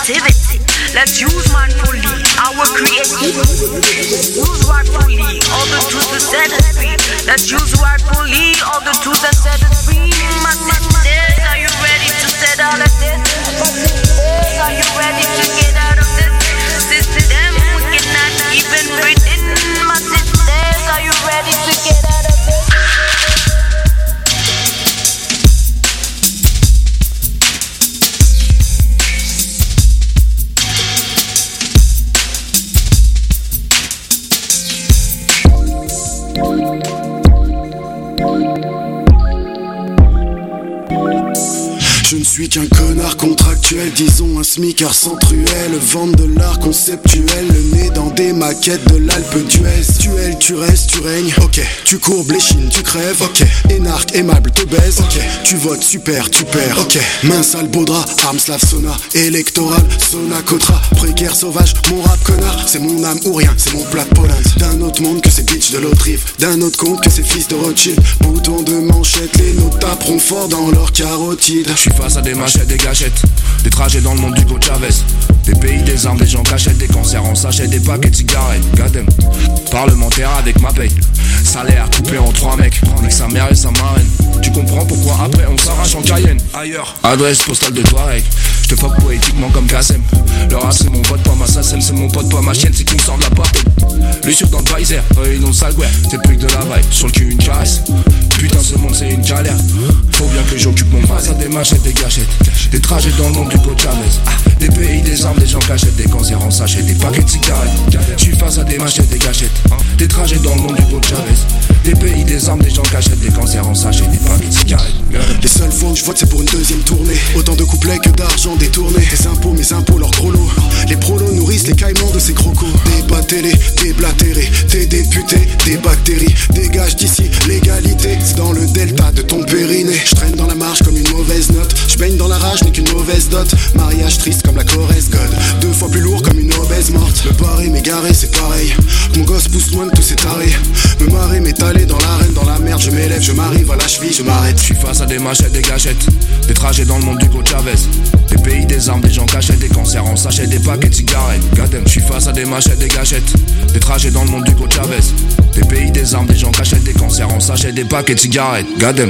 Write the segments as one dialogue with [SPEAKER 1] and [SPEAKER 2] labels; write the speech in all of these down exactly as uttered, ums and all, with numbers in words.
[SPEAKER 1] positivity. Let's use mindfully our creativity. Let's use rightfully all the tools to set us free. Let's use rightfully all the tools that set us free. My sisters, are you ready to set out of this? My sisters, are you ready to get out of this system? We cannot even breathe in. My sisters, are you ready to get out of this?
[SPEAKER 2] Je ne suis qu'un connard contractuel, disons un smicard centruel, vente de l'art conceptuel, le nez dans des maquettes de l'Alpe d'Huez. Duel, tu restes, tu règnes, ok. Tu courbes les chines, tu crèves, ok. Énarque, aimable, te baise, ok. Tu votes, super, tu perds, ok. Main sale, beau drap, arme, slave, sauna, électoral, sauna, cotra, précaire, sauvage, mon rap connard, c'est mon âme ou rien, c'est mon plat de Poland. D'un autre monde que ces bitches de l'autre rive, d'un autre compte que ces fils de Rothschild. Bouton de manchette, les notes taperont fort dans leur carotide.
[SPEAKER 3] Je suis face à des machettes, des gâchettes, des trajets dans le monde du Chavez, des pays, des armes, des gens cachettes, des cancers en sachet, des paquets de cigarettes. Goddamn. Parlementaire avec ma paye, salaire coupé en trois mecs, nique sa mère et sa marraine. Tu comprends pourquoi après on s'arrache en Cayenne. Ailleurs, adresse postale de Touareg, je te fuck poétiquement comme Kassem. Le rap c'est mon pote, pas ma sassem, c'est mon pote, pas ma chienne, c'est qui me sort de la porte. Lui sur dans le Pfizer, eux ils n'ont sale ouais, c'est plus que de la vibe, sur le cul une caresse. Putain ce monde c'est une galère, faut bien que j'occupe mon face à des machettes, des gâchettes, des trajets dans le monde du Chavez, des pays, des armes, des gens cachettes, des cancers en sachet, des paquets de cigarettes. Je suis face à des machettes, des gâchettes, des trajets dans le monde du Chavez, des pays, des armes, des gens cachettes, des cancers en sachet, des paquets de cigarettes.
[SPEAKER 2] Les seules fois où je vote c'est pour une deuxième tournée. Autant de couplets que d'argent détourné. Les impôts, mes impôts, leurs gros lots. Les prolos nourrissent les caïmans de ces crocos. Débat télé, déblatéré, tes députés, des bactéries. Dégage d'ici, l'égalité, c'est dans le delta de ton périnée. Je traîne dans la marche comme une mauvaise note. Je baigne dans la rage, n'est qu'une mauvaise dot. Mariage triste comme la Corrèze God. Deux fois plus lourd comme une obèse morte. Me barrer, m'égarer, c'est pareil. Mon gosse pousse loin de tous ces tarés. Me marrer, m'étaler dans l'arène, dans la merde. Je m'élève, je m'arrive à la cheville, je m'arrête.
[SPEAKER 3] Je suis face à des machettes, des gâchettes, des trajets dans le monde du Chavez, des pays, des armes, des gens cachettes, des cancers en sachet, des paquets de cigarettes. Goddamn. Je suis face à des machettes, des gâchettes, des trajets dans le monde du Chavez, des pays, des armes, des gens cachettes, des cancers en sachet, des paquets de cigarettes. Goddamn.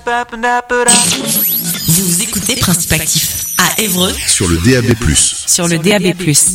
[SPEAKER 4] Vous écoutez Principe Actif à Évreux
[SPEAKER 5] sur le D A B plus.
[SPEAKER 4] Sur le D A B plus.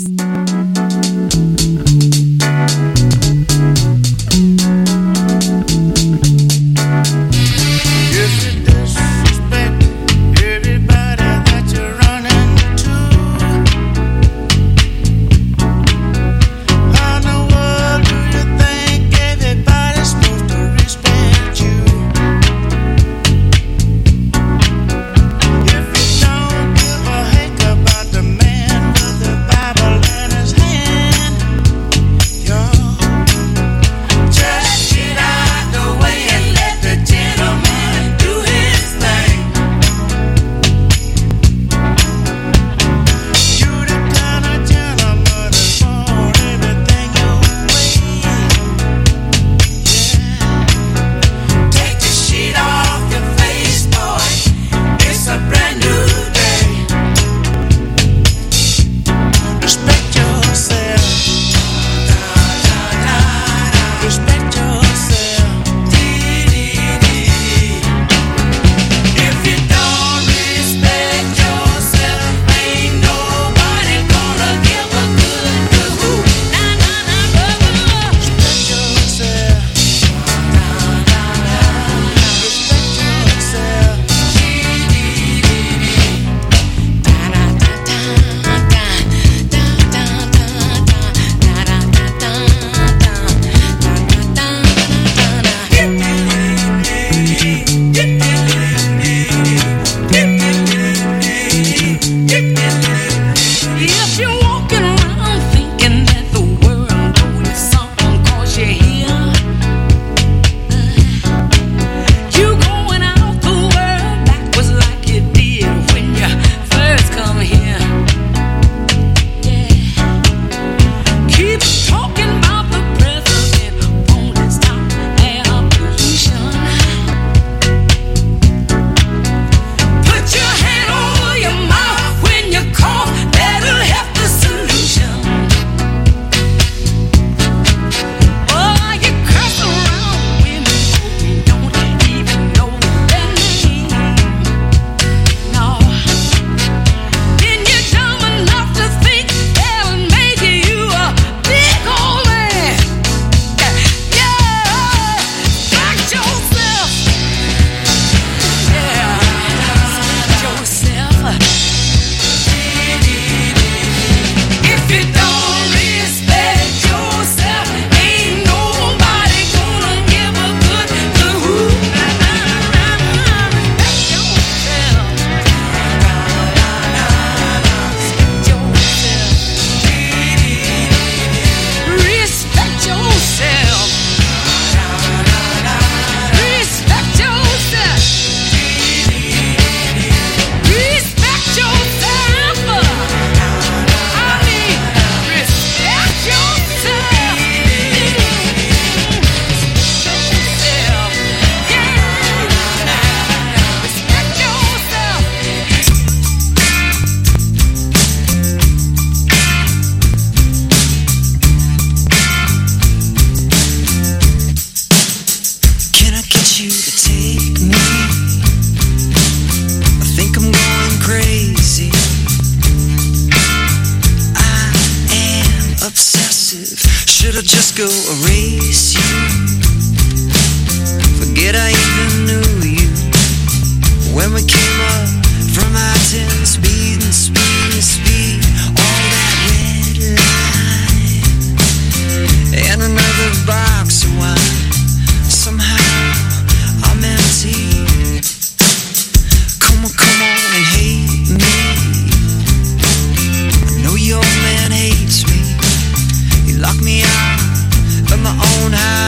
[SPEAKER 6] Lock me out of my own house.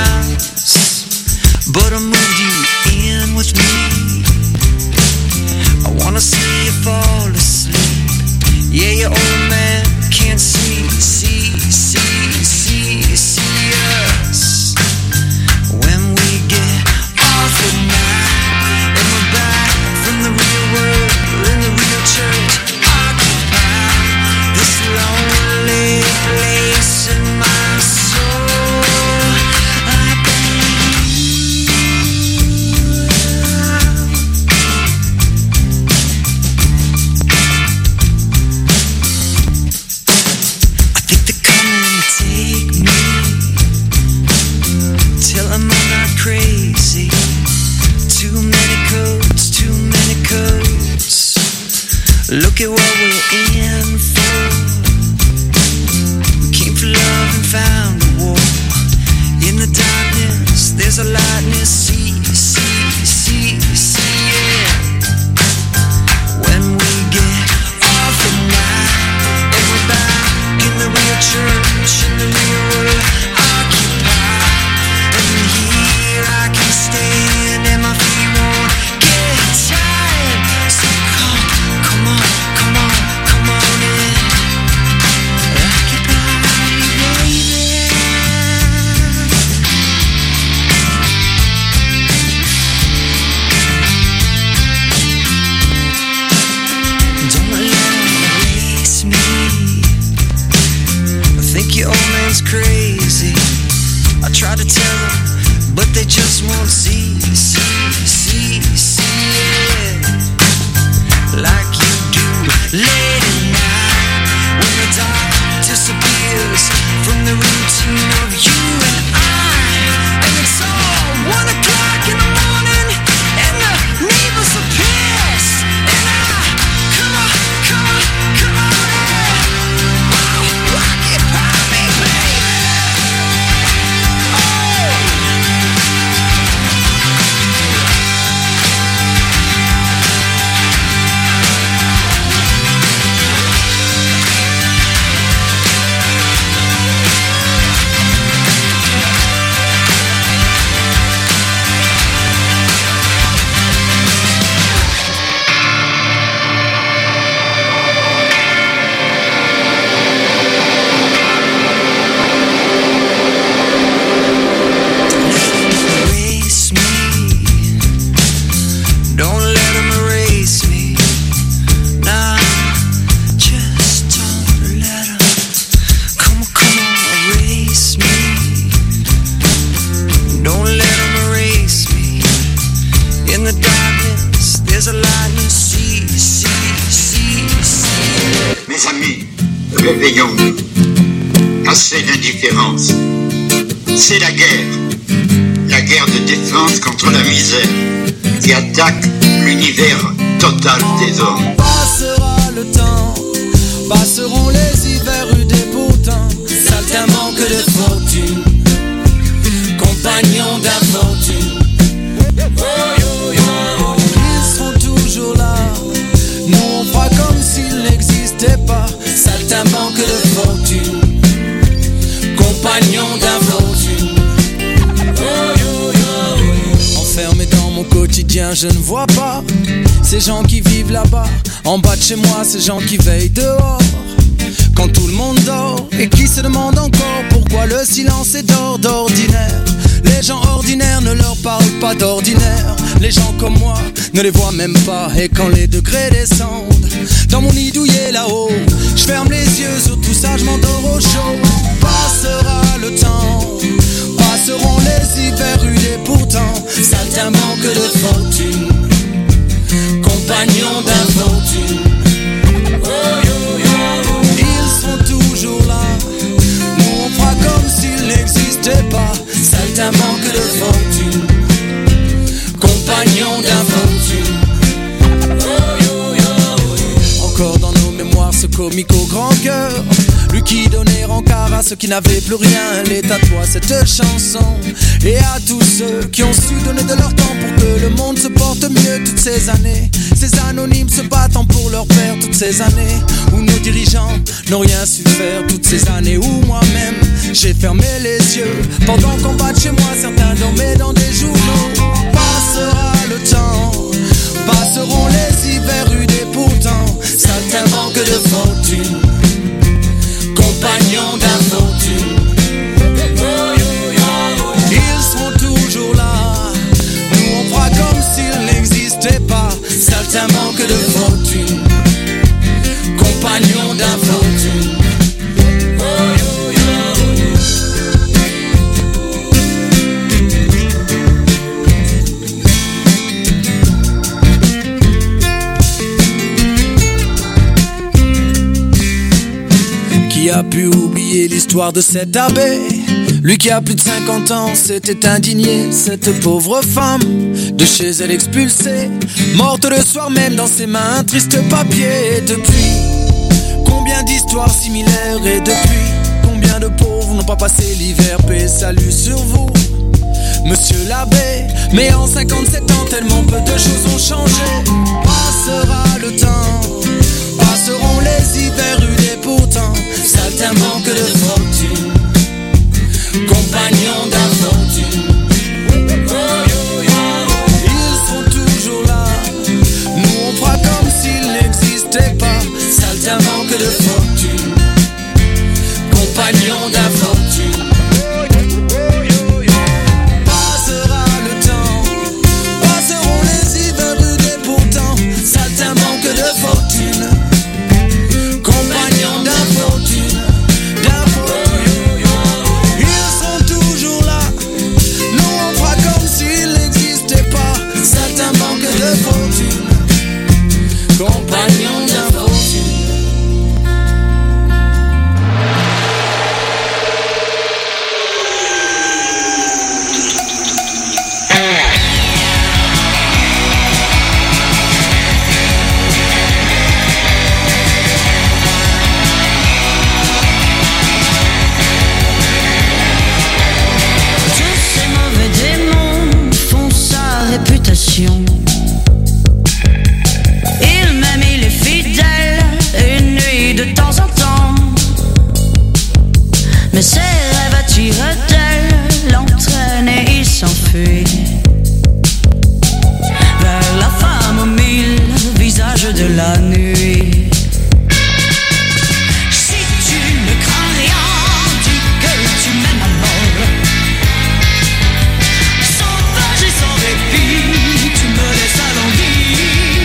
[SPEAKER 5] at what we're in for. We came for love and found a war. In the darkness, there's a lightness. See, see, see, see, yeah. When we get off the night, and we're back in the real church, in the real world, occupied. And here I can stand, and my feet won't get tired. So come, come on, come on, come on in. Occupy, baby. Don't let them erase me. I think your old man's crazy. I try to tell them, but they just won't see, see, see, see, yeah. Like you do late at night, when the dark disappears from the routine of you and I. And it's all one o'clock in the morning, and the neighbors are pissed. And I, come on, come on, come on, yeah. Oh, occupy me, baby. Erase me. Don't let them erase me. Nah, just don't let them. Come on, come on, erase me. Don't let them erase me. In the darkness, there's a lightness. See, see, see, see.
[SPEAKER 6] Mes amis, réveillons-nous. Assez d'indifférence. C'est la guerre. La guerre de défense contre la misère qui attaque l'univers total des hommes.
[SPEAKER 5] Passera le temps, passeront les hivers rudes et pourtant, saltin manque de fortune, compagnon d'aventure. Ils seront toujours là, nous on fera comme s'ils n'existaient pas, saltin manque de fortune, compagnon d'aventure. Enfermé dans mon quotidien, je ne vois pas ces gens qui vivent là-bas. En bas de chez moi, ces gens qui veillent dehors quand tout le monde dort et qui se demandent encore pourquoi le silence est d'or d'ordinaire. Les gens ordinaires ne leur parlent pas d'ordinaire. Les gens comme moi ne les voient même pas. Et quand les degrés descendent dans mon nid douillet là-haut, je ferme les yeux sur tout ça, je m'endors au chaud. Passera le temps, passeront les hivers rudes et pourtant, saltin manque de fortune, compagnon d'infortune. Ils seront toujours là, nous on fera comme s'ils n'existaient pas, saltin manque de fortune, compagnon d'infortune. Encore dans nos mémoires ce comique au grand cœur, lui qui donnait rencard à ceux qui n'avaient plus rien. Elle est à toi cette chanson, et à tous ceux qui ont su donner de leur temps pour que le monde se porte mieux toutes ces années. Ces anonymes se battant pour leur père toutes ces années, où nos dirigeants n'ont rien su faire toutes ces années, où moi-même j'ai fermé les yeux pendant qu'on bat chez moi, certains dormaient dans des journaux. Passera le temps, passeront les hivers rudes et pourtant, saltin manque de fortune, compagnon d'infortune. Ils seront toujours là, nous on fera comme s'ils n'existaient pas, saltin manque de fortune, compagnon d'infortune. Qui a pu oublier l'histoire de cet abbé Lui qui a plus de cinquante ans s'était indigné. Cette pauvre femme, de chez elle expulsée, morte le soir même dans ses mains, un triste papier. Et depuis, combien d'histoires similaires. Et depuis, combien de pauvres n'ont pas passé l'hiver. Paix, salut sur vous, monsieur l'abbé. Mais en cinquante-sept ans, tellement peu de choses ont changé. Passera le temps, passeront les hivers rudes et pourtant saltimbanque de fortune, compagnon d'aventure. Ils seront toujours là, nous on fera comme s'ils n'existaient pas. Saltimbanque de fortune, compagnon d'aventure. Passera le temps, passeront les hivers rudes et pourtant saltimbanque de fortune, compagnon d'aventure. De fortune, compagnon de fortune.
[SPEAKER 7] Tous ces mauvais démons font sa réputation. De temps en temps, mais ses rêves attirent-elles, l'entraînent et il s'enfuit vers la femme aux mille visages de la nuit. Si tu ne crains rien, dis que tu m'aimes à mort. Sauvage et sans répit, tu me laisses alanguir.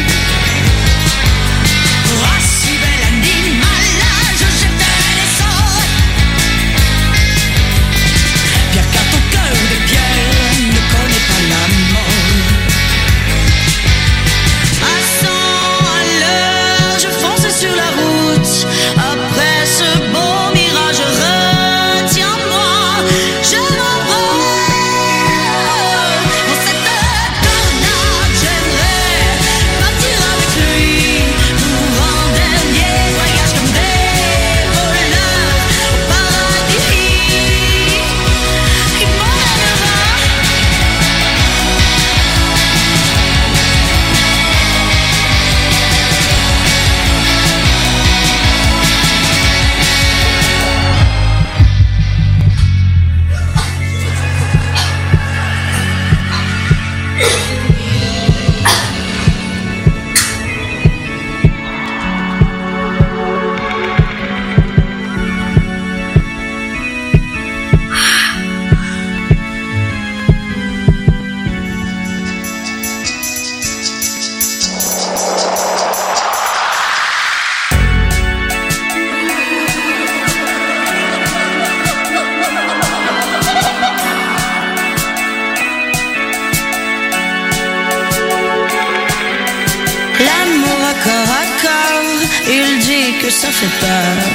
[SPEAKER 7] Ça fait peur.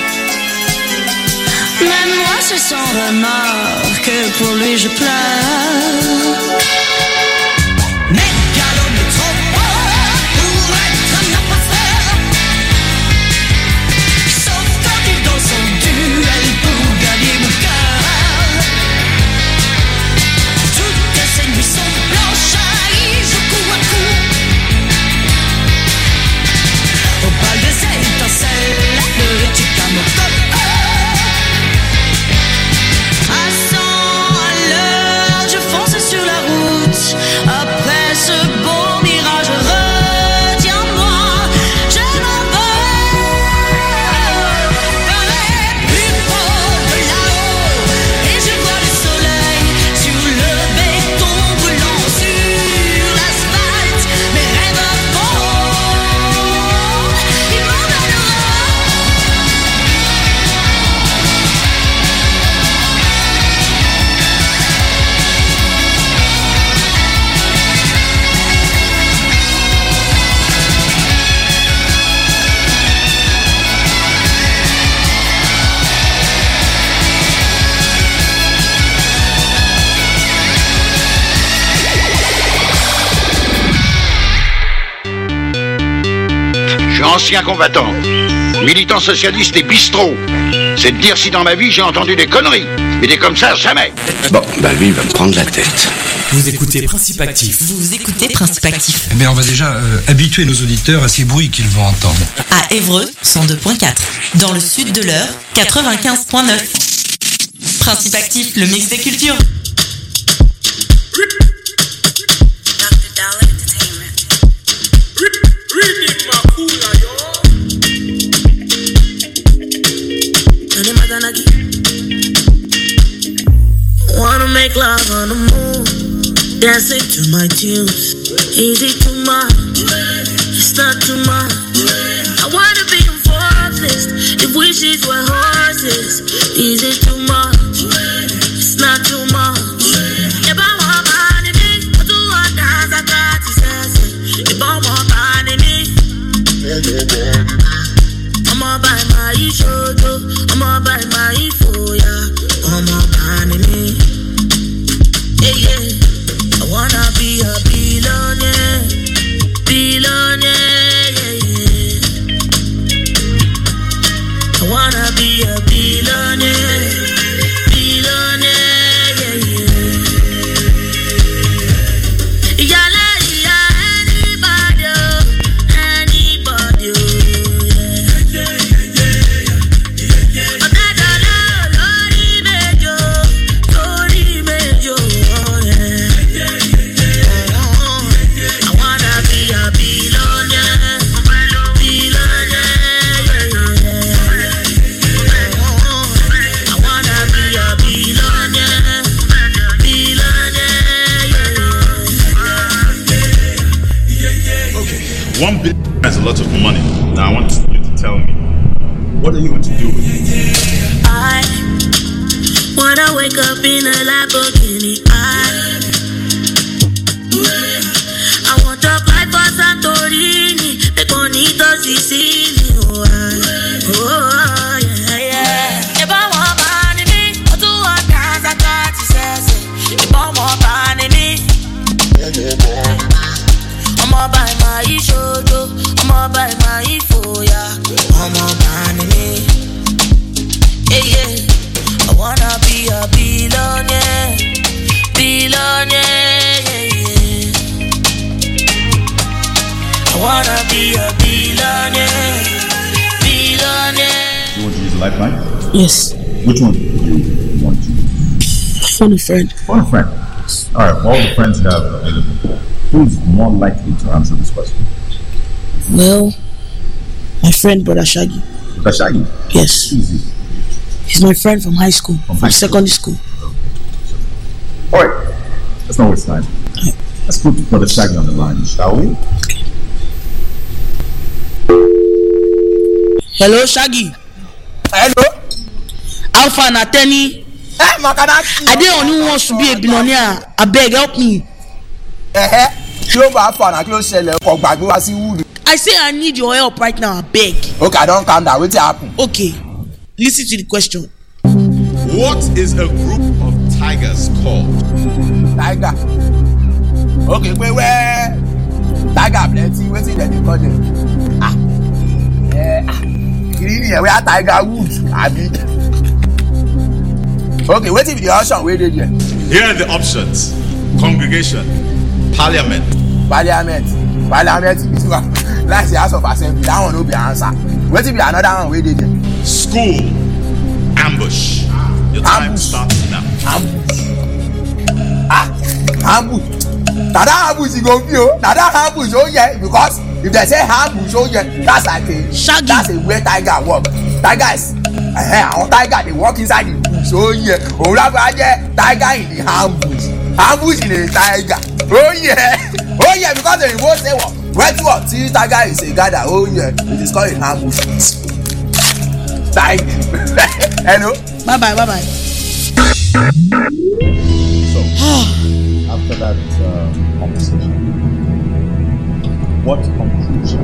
[SPEAKER 7] Même moi c'est sans remords que pour lui je pleure. Mais Galop est trop fort pour être un imposteur. Sauf quand il danse son duel pour gagner mon cœur. Toutes ces nuits sont blanches, il joue coup à coup. Au bal des étincelles, le Chicamoko. À cent à l'heure, je fonce sur la route. Après ce
[SPEAKER 8] ancien combattant, militant socialiste et bistrot. C'est de dire si dans ma vie j'ai entendu des conneries. Mais des comme ça, jamais.
[SPEAKER 2] Bon, bah lui, il va me prendre la tête.
[SPEAKER 4] Vous écoutez Principe Actif. Vous écoutez Principe Actif.
[SPEAKER 9] Eh bien, on va déjà euh, habituer nos auditeurs à ces bruits qu'ils vont entendre.
[SPEAKER 4] À Évreux, cent deux virgule quatre. Dans le sud de l'Eure, quatre-vingt-quinze virgule neuf. Principe Actif, le mix des cultures.
[SPEAKER 7] Wanna make love on the moon, dancing to my tunes. Is it too much? It's not too much. I wanna be a forest if wishes were horses. Is it too much? It's not too much. If I want money, me, I do what dance I got to say. If I want money, me, I'ma buy my shoto, I'ma buy my foya, I'ma buy me. Yeah, yeah. I wanna be a billionaire, billionaire, yeah, yeah. I wanna be a billionaire, billionaire, yeah, yeah. Yalla, yeah, anybody, anybody, yeah. But I don't know, Lordy Major, Lordy Major, yeah. I wanna be a billionaire, billionaire, yeah. I wanna be a billionaire, billionaire, yeah.
[SPEAKER 10] Okay, one billion has a lot of money. Now I want you to tell me, what are you going to do with it?
[SPEAKER 7] I wanna wake up in a Lamborghini. I I want to fly for Santorini, the bonito Sicily. Oh, I, oh yeah, yeah. If I want money, me, I do what dance I got to say. If I want money, me, I'ma buy my shoto, I'ma buy my foya, I'ma buy me. Yeah, yeah. I wanna be a billionaire, billionaire, yeah, yeah. I wanna be a billionaire, billionaire.
[SPEAKER 10] You want to use a lifeline?
[SPEAKER 11] Yes.
[SPEAKER 10] Which one do you want to use?
[SPEAKER 11] Phone a friend.
[SPEAKER 10] Phone a friend. Alright, all the friends you have available, who's more likely to answer this question?
[SPEAKER 11] Well, my friend, Brother Shaggy.
[SPEAKER 10] Brother Shaggy?
[SPEAKER 11] Yes.
[SPEAKER 10] Easy.
[SPEAKER 11] He's my friend from high school,
[SPEAKER 10] From
[SPEAKER 11] from,
[SPEAKER 10] high school.
[SPEAKER 11] secondary school.
[SPEAKER 10] Alright, let's not waste time. Let's put Brother Shaggy on the line, shall we?
[SPEAKER 11] Hello, Shaggy.
[SPEAKER 12] Hello.
[SPEAKER 11] Alpha Natani.
[SPEAKER 12] Eh, Makanaki.
[SPEAKER 11] I didn't only want to be a billionaire. I beg, help me.
[SPEAKER 12] Eh, kí ló bá fà náà kí ló ṣẹlẹ̀ kó gbàgbé wá sí wood.
[SPEAKER 11] I say I need your help right now. I beg.
[SPEAKER 12] Okay, I don calm down. Wetin happen?
[SPEAKER 11] Okay, listen to the question.
[SPEAKER 10] What is a group of tigers called?
[SPEAKER 12] Tiger. Okay, wait, wait. Tiger plenty. Wetin dem dey call them? Ah. Eh, ah. Kiri ni where Tiger Woods abi. Okay, wetin be the option wey dey there?
[SPEAKER 10] Here are the options: congregation, parliament.
[SPEAKER 12] Parliament. Parliament be two one. Like the House of Assembly. That one no be answer. Wetin be another one wey dey there?
[SPEAKER 10] School, ambush. Your time
[SPEAKER 12] Ambush.
[SPEAKER 10] starts now.
[SPEAKER 12] Ambush. Ah, ambush. Na that ambush e go be o. Na that ambush oh yeah, because if they say ambush oh yeah, that's like a
[SPEAKER 11] Shaggy.
[SPEAKER 12] that's a where tiger work. Tiger is eh àwọn tiger dey work inside the bush oh yeah. Òun lágbára jẹ́ tiger in the ambush. Ambush in the tiger. Oh yeah. Oh yeah, because the oyinbo say what? Where two or three tiger is a gather oh yeah, it is called an ambush. Tiger. Hello.
[SPEAKER 11] Bye bye, bye bye.
[SPEAKER 10] So, after that uh, conversation, what conclusion?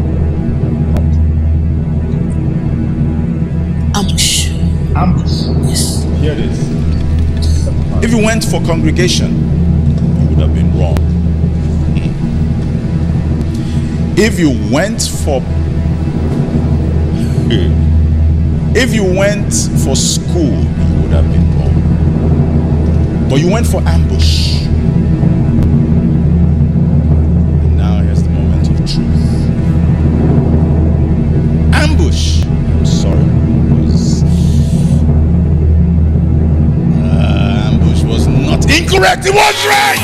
[SPEAKER 11] Ambush.
[SPEAKER 10] Ambush.
[SPEAKER 11] Yes.
[SPEAKER 10] Here it is. If you went for congregation, you would have been wrong. If you went for If you went for school, you would have been poor. But you went for ambush. And now here's the moment of truth. Ambush. I'm sorry. Was, uh, ambush was not incorrect. It was right.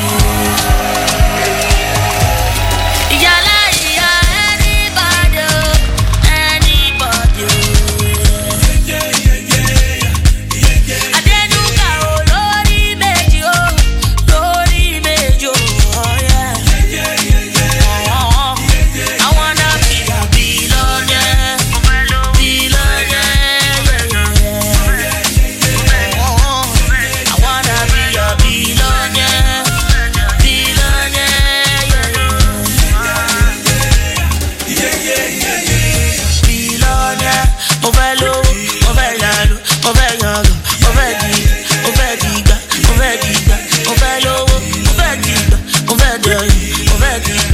[SPEAKER 7] Over